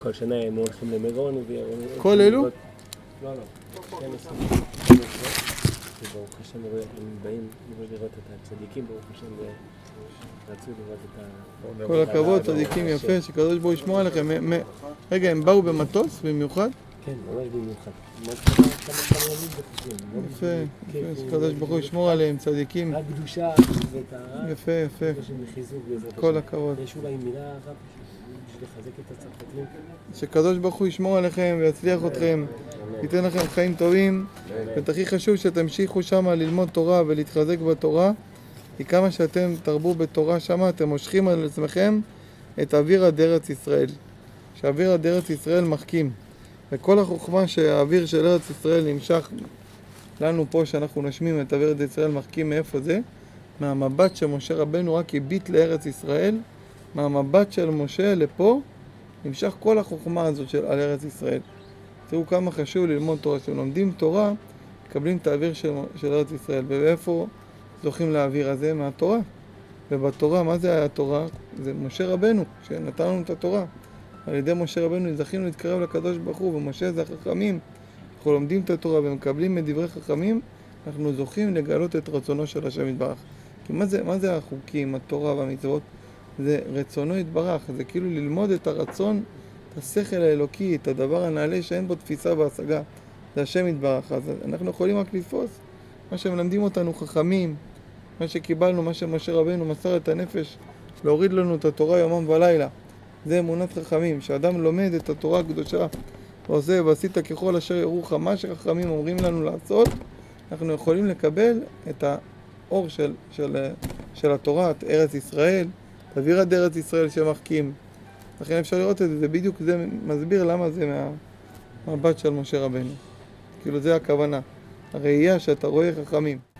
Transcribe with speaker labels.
Speaker 1: כל שנה הם הולכים למירון
Speaker 2: כל אלו?
Speaker 1: לא, 12. וברוך השם הם באים לראות את הצדיקים, ברוך השם רצו לראות את
Speaker 2: כל הכבוד, צדיקים יפה, שקדוש ברוך הוא ישמור עליכם. רגע, הם באו במטוס במיוחד?
Speaker 1: כן, ממש במיוחד.
Speaker 2: יפה, שקדוש ברוך הוא ישמור עליהם, צדיקים.
Speaker 1: הקדושה ואת
Speaker 2: יפה, יפה.
Speaker 1: חיזוק בעזרת השם.
Speaker 2: כל הכבוד.
Speaker 1: יש אולי מילה אחת בשביל לחזק את הצרפתים.
Speaker 2: שקדוש ברוך הוא ישמור עליכם ויצליח אתכם, ייתן לכם חיים טובים, והכי חשוב שתמשיכו שם ללמוד תורה ולהתחזק בתורה, כי כמה שאתם תרבו בתורה שם, אתם מושכים על עצמכם את אוויר עד ארץ ישראל. שהאוויר עד ארץ ישראל מחכים. וכל החוכמה שהאוויר של ארץ ישראל נמשך לנו פה, שאנחנו נשמים את אוויר עד ישראל, מחכים מאיפה זה? מהמבט שמשה רבנו רק הביט לארץ ישראל, מהמבט של משה לפה, נמשך כל החוכמה הזאת על ארץ ישראל. תראו כמה חשוב ללמוד תורה. כשלומדים תורה, מקבלים את האוויר של ארץ ישראל. ואיפה זוכים לאוויר הזה? מהתורה. ובתורה, מה זה היה התורה? זה משה רבנו, שנתן לנו את התורה. על ידי משה רבנו זכינו להתקרב לקדוש ברוך הוא, ומשה זה החכמים. אנחנו לומדים את התורה ומקבלים את דברי חכמים, אנחנו זוכים לגלות את רצונו של השם יתברך. כי מה זה החוקים, התורה והמצוות? זה רצונו יתברך, זה כאילו ללמוד את הרצון, את השכל האלוקי, את הדבר הנעלה שאין בו תפיסה והשגה. זה השם יתברך. אז אנחנו יכולים רק לתפוס מה שמלמדים אותנו חכמים, מה שקיבלנו, מה שמשה רבנו מסר את הנפש, להוריד לנו את התורה יומם ולילה. זה אמונת חכמים, שאדם לומד את התורה הקדושה ועושה ועשית ככל אשר יורוך, מה שחכמים אומרים לנו לעשות, אנחנו יכולים לקבל את האור של התורה, את ארץ ישראל, את אוויר עד ארץ ישראל שמחכים. לכן אפשר לראות את זה, בדיוק זה מסביר למה זה מהמבט של משה רבנו. כאילו זה הכוונה, הראייה שאתה רואה חכמים.